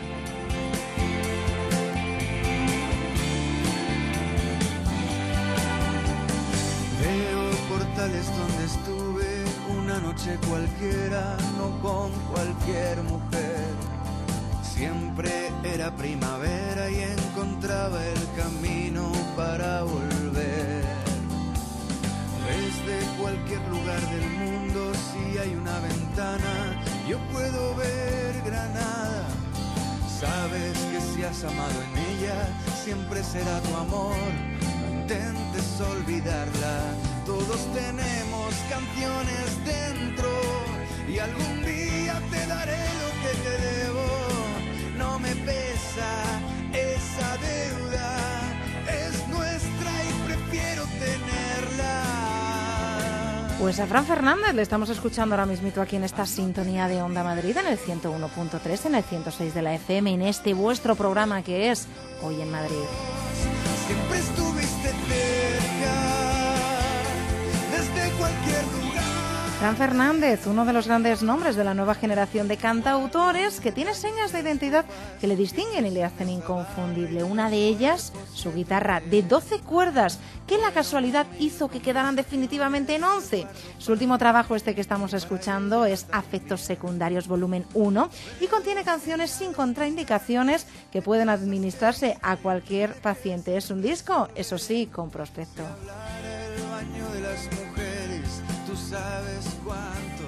Speaker 9: Veo portales donde estuve una noche cualquiera, no con cualquier mujer. Siempre era primavera y encontraba el camino para volver. Desde cualquier lugar del mundo, si hay una ventana, yo puedo ver Granada. Sabes que si has amado en ella, siempre será tu amor. No intentes olvidarla. Todos tenemos canciones dentro y algún día te daré lo que te debo. No me pesa esa deuda, es nuestra y prefiero tenerla.
Speaker 2: Pues a Fran Fernández le estamos escuchando ahora mismito aquí en esta sintonía de Onda Madrid, en el 101.3, en el 106 de la FM, en este vuestro programa que es Hoy en Madrid.
Speaker 9: Siempre estuviste cerca, desde cualquier lugar.
Speaker 2: Fran Fernández, uno de los grandes nombres de la nueva generación de cantautores, que tiene señas de identidad que le distinguen y le hacen inconfundible. Una de ellas, su guitarra de 12 cuerdas, que la casualidad hizo que quedaran definitivamente en 11. Su último trabajo, este que estamos escuchando, es Afectos Secundarios Volumen 1 y contiene canciones sin contraindicaciones que pueden administrarse a cualquier paciente. Es un disco, eso sí, con prospecto.
Speaker 9: El baño de las mujeres, tú sabes cuánto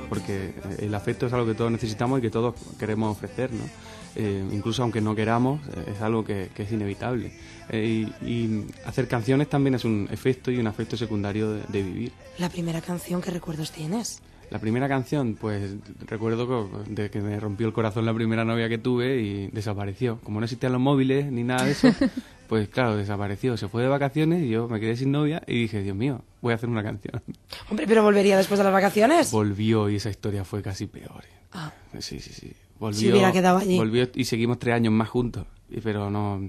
Speaker 10: porque el afecto es algo que todos necesitamos y que todos queremos ofrecer, ¿no? Incluso aunque no queramos, es algo que es inevitable. Y hacer canciones también es un efecto y un afecto secundario de vivir.
Speaker 11: ¿La primera canción qué recuerdos tienes?
Speaker 10: La primera canción, pues recuerdo de que me rompió el corazón la primera novia que tuve y desapareció. Como no existían los móviles ni nada de eso, pues claro, desapareció. Se fue de vacaciones y yo me quedé sin novia y dije, Dios mío, voy a hacer una canción.
Speaker 11: Hombre, ¿pero volvería después de las vacaciones?
Speaker 10: Volvió y esa historia fue casi peor.
Speaker 11: Ah.
Speaker 10: Sí. Volvió,
Speaker 11: si hubiera quedado allí.
Speaker 10: Volvió y seguimos 3 años más juntos, pero no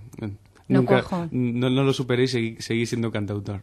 Speaker 10: lo superé y seguí siendo cantautor.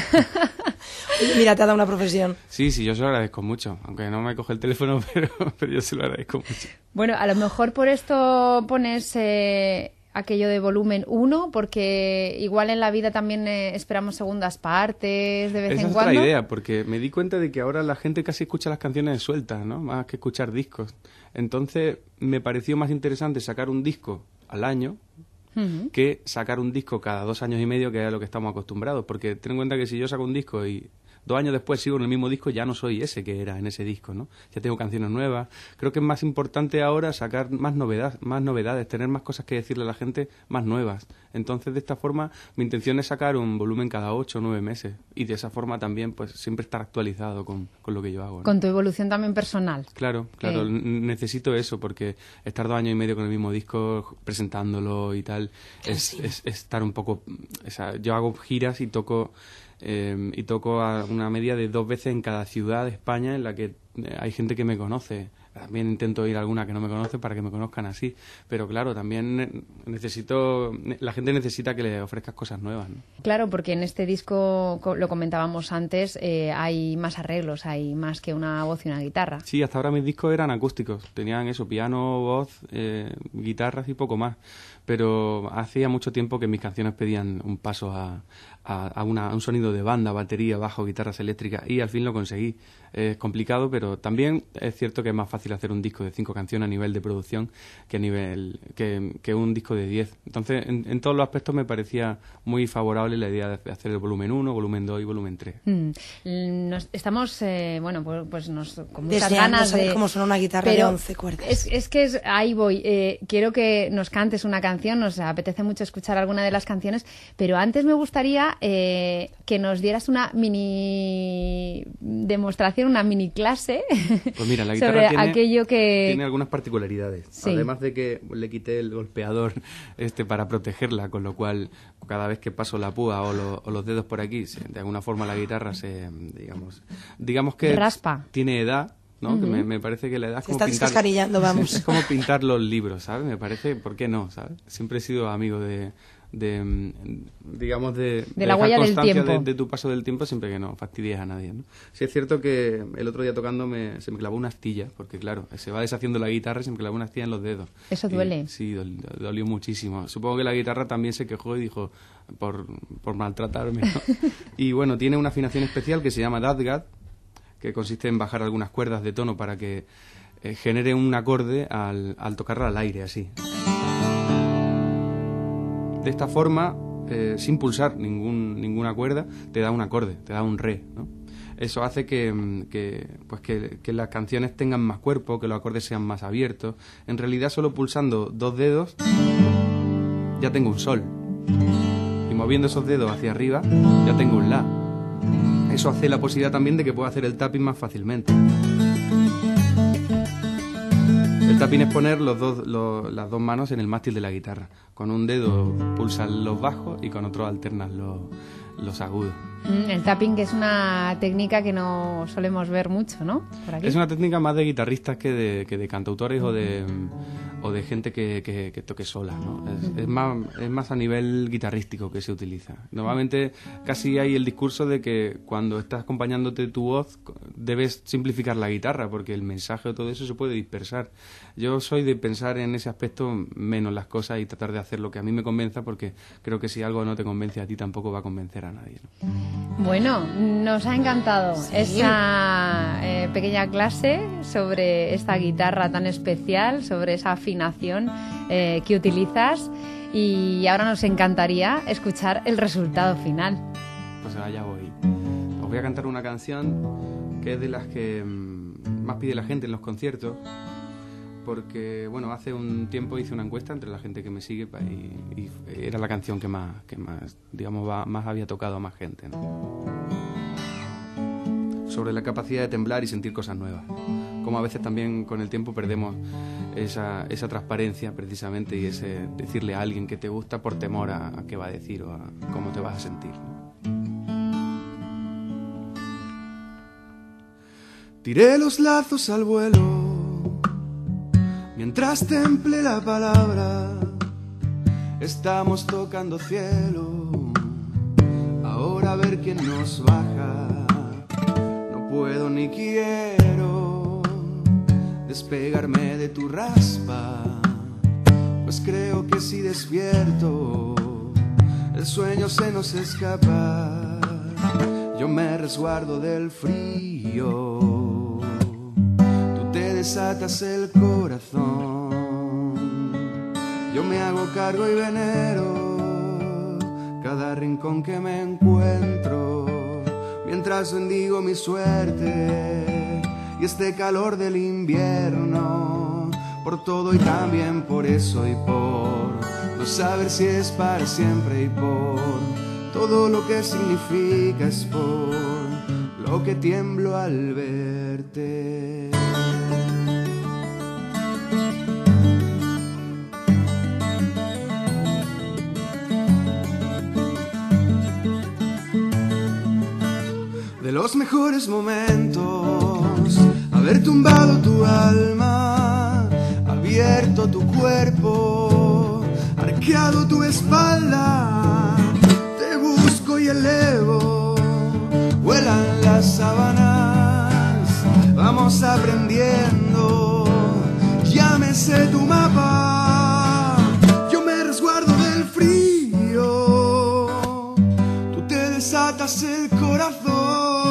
Speaker 11: Mira, te ha dado una profesión.
Speaker 10: Sí, yo se lo agradezco mucho, aunque no me coge el teléfono, pero yo se lo agradezco mucho.
Speaker 4: Bueno, a lo mejor por esto pones aquello de volumen 1, porque igual en la vida también esperamos segundas partes de vez en cuando.
Speaker 10: Esa es otra idea, porque me di cuenta de que ahora la gente casi escucha las canciones sueltas, ¿no? Más que escuchar discos. Entonces me pareció más interesante sacar un disco al año que sacar un disco cada 2 años y medio, que es a lo que estamos acostumbrados. Porque ten en cuenta que si yo saco un disco y 2 años después sigo en el mismo disco, ya no soy ese que era en ese disco, ¿no? Ya tengo canciones nuevas. Creo que es más importante ahora sacar más novedades, tener más cosas que decirle a la gente, más nuevas. Entonces, de esta forma, mi intención es sacar un volumen cada 8 o 9 meses. Y de esa forma también, pues, siempre estar actualizado con lo que yo hago, ¿no?
Speaker 4: Con tu evolución también personal.
Speaker 10: Claro. Necesito eso, porque estar 2 años y medio con el mismo disco, presentándolo y tal, es estar un poco... O sea, yo hago giras y toco a una media de 2 veces en cada ciudad de España en la que hay gente que me conoce. También intento ir a alguna que no me conoce para que me conozcan así. Pero claro, también la gente necesita que le ofrezcas cosas nuevas, ¿no?
Speaker 4: Claro, porque en este disco, lo comentábamos antes, hay más arreglos, hay más que una voz y una guitarra.
Speaker 10: Sí, hasta ahora mis discos eran acústicos. Tenían eso, piano, voz, guitarras y poco más. Pero hacía mucho tiempo que mis canciones pedían un paso a un sonido de banda, batería, bajo, guitarras eléctricas, y al fin lo conseguí. Es complicado, pero también es cierto que es más fácil hacer un disco de 5 canciones a nivel de producción que un disco de 10. Entonces, en todos los aspectos me parecía muy favorable la idea de hacer el volumen 1, volumen 2 y volumen 3.
Speaker 4: Estamos, con muchas ganas de...
Speaker 11: cómo suena una guitarra de 11 cuerdas.
Speaker 4: Ahí voy. Quiero que nos cantes una canción, nos apetece mucho escuchar alguna de las canciones, pero antes me gustaría que nos dieras una mini demostración, una mini clase
Speaker 10: pues mira, la guitarra
Speaker 4: sobre aquello que...
Speaker 10: Tiene algunas particularidades. Sí. Además de que le quité el golpeador para protegerla, con lo cual cada vez que paso la púa o los dedos por aquí, de alguna forma la guitarra digamos que
Speaker 4: raspa.
Speaker 10: Tiene edad, ¿no? Que me parece que la edad es como
Speaker 11: pintar... descascarillando, vamos.
Speaker 10: Es como pintar los libros, ¿sabes? Me parece, ¿por qué no? ¿Sabes? Siempre he sido amigo de
Speaker 4: la huella del tiempo,
Speaker 10: de tu paso del tiempo, siempre que no fastidies a nadie, ¿no? Sí, es cierto que el otro día tocando se me clavó una astilla, porque claro, se va deshaciendo la guitarra y se me clavó una astilla en los dedos.
Speaker 4: ¿Eso duele?
Speaker 10: Sí, dolió muchísimo. Supongo que la guitarra también se quejó y dijo por maltratarme, ¿no? Y bueno, tiene una afinación especial que se llama DADGAD, que consiste en bajar algunas cuerdas de tono para que genere un acorde al tocarla al aire, así. De esta forma, sin pulsar ninguna cuerda, te da un acorde, te da un re, ¿no? Eso hace que las canciones tengan más cuerpo, que los acordes sean más abiertos. En realidad, solo pulsando 2 dedos, ya tengo un sol. Y moviendo esos dedos hacia arriba, ya tengo un la. Eso hace la posibilidad también de que pueda hacer el tapping más fácilmente. El tapping es poner las 2 manos en el mástil de la guitarra. Con un dedo pulsas los bajos y con otro alternas los agudos.
Speaker 4: El tapping, que es una técnica que no solemos ver mucho, ¿no? Por aquí.
Speaker 10: Es una técnica más de guitarristas que de cantautores o de gente que toque sola, ¿no? Es más a nivel guitarrístico que se utiliza. Normalmente casi hay el discurso de que cuando estás acompañándote tu voz debes simplificar la guitarra, porque el mensaje o todo eso se puede dispersar. Yo soy de pensar en ese aspecto menos las cosas y tratar de hacer lo que a mí me convenza, porque creo que si algo no te convence a ti tampoco va a convencer a nadie, ¿no?
Speaker 4: Bueno, nos ha encantado esa pequeña clase sobre esta guitarra tan especial, sobre esa afinación que utilizas, y ahora nos encantaría escuchar el resultado final.
Speaker 10: Pues allá voy. Os voy a cantar una canción que es de las que más pide la gente en los conciertos, porque bueno, hace un tiempo hice una encuesta entre la gente que me sigue y era la canción que más digamos, más había tocado a más gente, ¿no? Sobre la capacidad de temblar y sentir cosas nuevas, como a veces también con el tiempo perdemos esa transparencia precisamente y ese decirle a alguien que te gusta por temor a qué va a decir o a cómo te vas a sentir, ¿no?
Speaker 9: Tiré los lazos al vuelo mientras temple la palabra. Estamos tocando cielo, ahora a ver quién nos baja. No puedo ni quiero despegarme de tu raspa, pues creo que si despierto el sueño se nos escapa. Yo me resguardo del frío, desatas el corazón. Yo me hago cargo y venero cada rincón que me encuentro, mientras bendigo mi suerte y este calor del invierno, por todo y también por eso y por no saber si es para siempre y por todo lo que significa, es por lo que tiemblo al verte. De los mejores momentos, haber tumbado tu alma, abierto tu cuerpo, arqueado tu espalda, te busco y elevo, vuelan las sábanas, vamos aprendiendo, llámese tu mapa, yo me resguardo del frío, tú te desatas el corazón.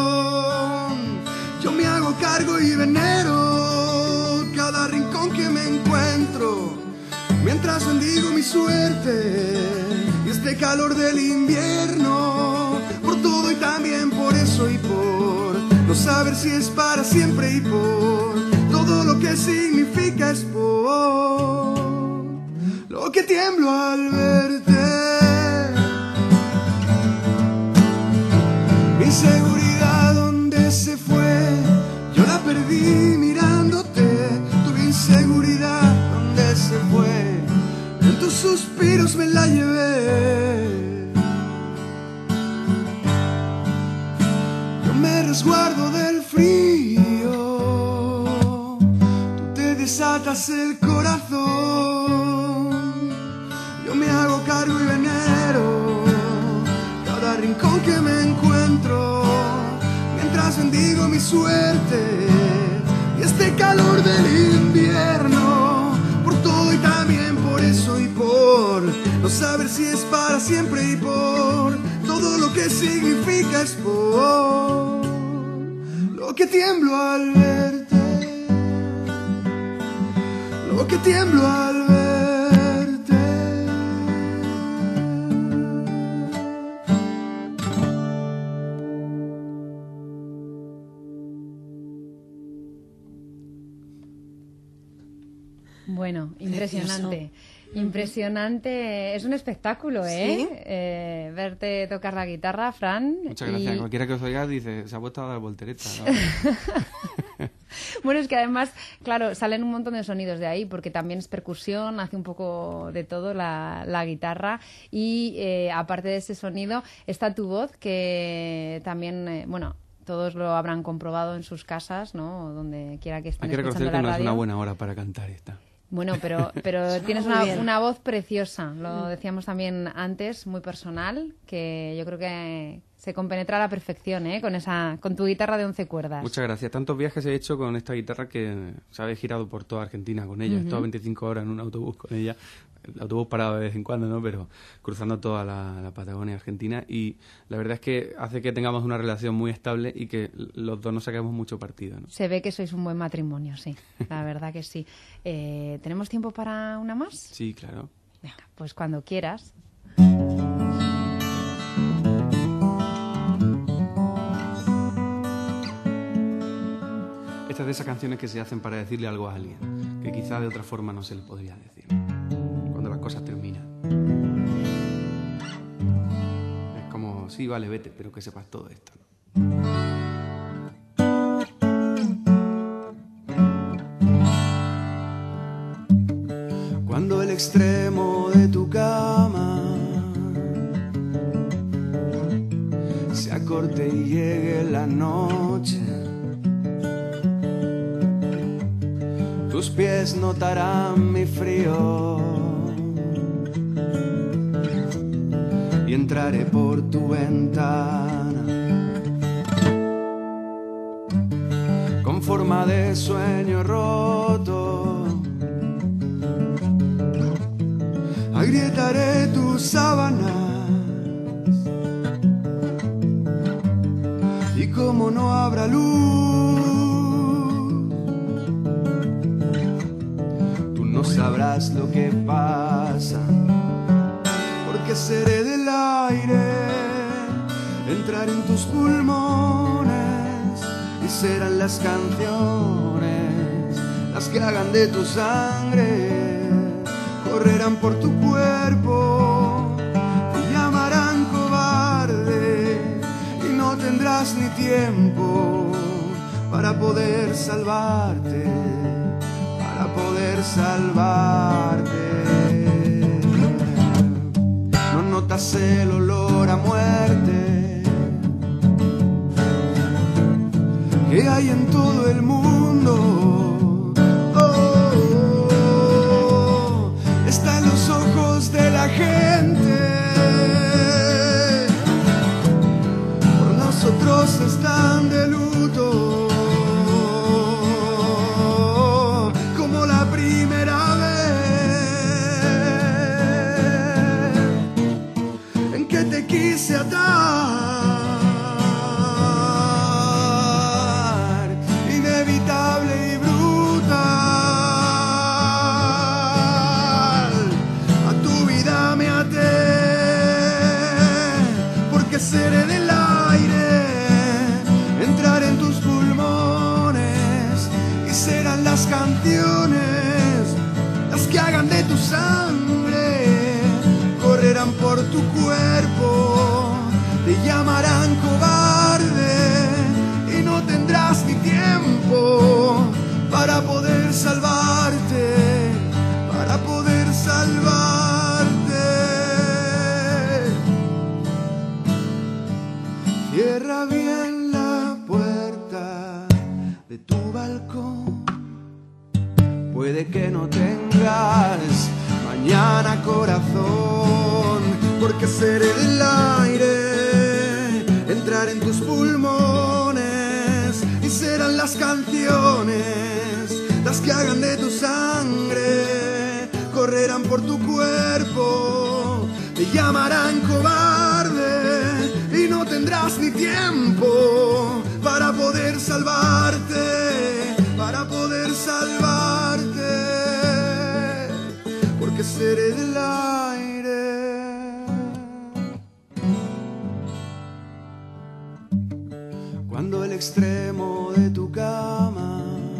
Speaker 9: Cargo y venero cada rincón que me encuentro, mientras bendigo mi suerte y este calor del invierno, por todo y también por eso y por no saber si es para siempre y por todo lo que significa, es por lo que tiemblo al verte. Mi inseguridad, ¿dónde se fue? Yo la perdí mirándote, tu inseguridad, ¿dónde se fue? En tus suspiros me la llevé. Yo me resguardo del frío, tú te desatas el corazón. Yo me hago cargo y venero cada rincón que me encuentro, mientras bendigo mi suerte y este calor del invierno, por todo y también por eso y por no saber si es para siempre y por todo lo que significa, es por lo que tiemblo al verte, lo que tiemblo al verte.
Speaker 4: Bueno, impresionante. Impresionante, es un espectáculo, ¿eh? ¿Sí? Verte tocar la guitarra, Fran.
Speaker 10: Muchas gracias. Cualquiera que os oiga dice, se ha puesto a dar voltereta, ¿no?
Speaker 4: Bueno, es que además, claro, salen un montón de sonidos de ahí, porque también es percusión, hace un poco de todo la guitarra y aparte de ese sonido está tu voz, que también, bueno, todos lo habrán comprobado en sus casas, ¿no? O donde quiera que estén
Speaker 10: escuchando la radio. Hay que reconocer que no es una buena hora para cantar esta.
Speaker 4: Bueno, pero tienes una voz preciosa, lo decíamos también antes, muy personal, que yo creo que se compenetra a la perfección, ¿eh? Con tu guitarra de 11 cuerdas.
Speaker 10: Muchas gracias. Tantos viajes he hecho con esta guitarra que se he girado por toda Argentina con ella. He estado 25 horas en un autobús con ella. El autobús parado de vez en cuando, ¿no? Pero cruzando toda la Patagonia Argentina, y la verdad es que hace que tengamos una relación muy estable y que los dos nos saquemos mucho partido, ¿no?
Speaker 4: Se ve que sois un buen matrimonio, sí, la verdad que sí. ¿Tenemos tiempo para una más?
Speaker 10: Sí, claro.
Speaker 4: Venga, pues cuando quieras.
Speaker 10: Esta veces de esas canciones que se hacen para decirle algo a alguien, que quizá de otra forma no se le podría decir. Cuando las cosas terminan. Es como, sí, vale, vete, pero que sepas todo esto, ¿no?
Speaker 9: Cuando el extremo de tu cama se acorte y llegue la noche, tus pies notarán mi frío y entraré por tu ventana con forma de sueño roto. Agrietaré tus sábanas y como no habrá luz, tú no sabrás lo que pasa, porque seré del aire, entrar en tus pulmones y serán las canciones las que hagan de tu sangre. Correrán por tu cuerpo, te llamarán cobarde y no tendrás ni tiempo para poder salvarte, para poder salvarte. No notas el olor a muerte que hay en todo el mundo. Está en los ojos de la gente, por nosotros están de luto, como la primera vez en que te quise atar, inevitable y brutal. Seré del aire, entrar en tus pulmones y serán las canciones las que hagan de tu sangre. Correrán por tu cuerpo, te llamarán cobarde y no tendrás ni tiempo para poder salvarte, para poder salvarte. Cierra bien la puerta de tu balcón. Puede que no tengas mañana corazón, porque seré del aire, entrar en tus pulmones y serán las canciones las que hagan de tu sangre. Correrán por tu cuerpo, te llamarán cobarde y no tendrás ni tiempo para poder salvarte, para poder salvarte, porque seré del aire. Cuando el extremo de tu cama.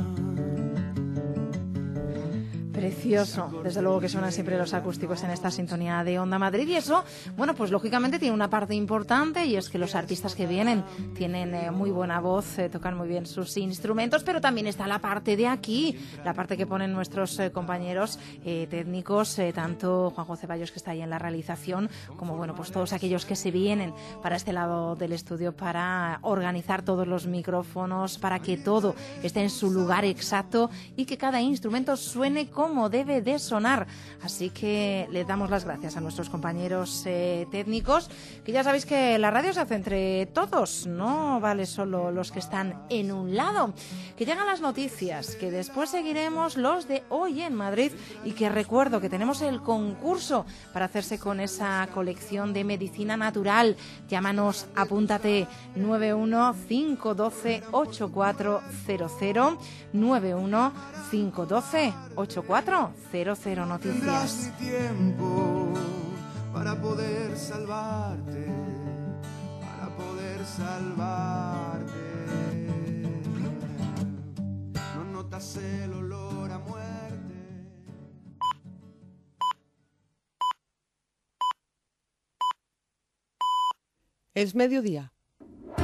Speaker 2: Precioso, desde luego que suenan siempre los acústicos en esta sintonía de Onda Madrid y eso, bueno, pues lógicamente tiene una parte importante y es que los artistas que vienen tienen muy buena voz, tocan muy bien sus instrumentos, pero también está la parte de aquí, la parte que ponen nuestros compañeros técnicos, tanto Juanjo Ceballos, que está ahí en la realización, como bueno, pues todos aquellos que se vienen para este lado del estudio para organizar todos los micrófonos, para que todo esté en su lugar exacto y que cada instrumento suene como debe de sonar. Así que le damos las gracias a nuestros compañeros técnicos, que ya sabéis que la radio se hace entre todos, no vale solo los que están en un lado. Que llegan las noticias, que después seguiremos los de Hoy en Madrid y que recuerdo que tenemos el concurso para hacerse con esa colección de medicina natural. Llámanos, apúntate, 915128400, 915128400. Noticias.
Speaker 9: Tiempo para poder salvarte, para poder salvarte. dejas el olor a muerte.
Speaker 12: Es mediodía.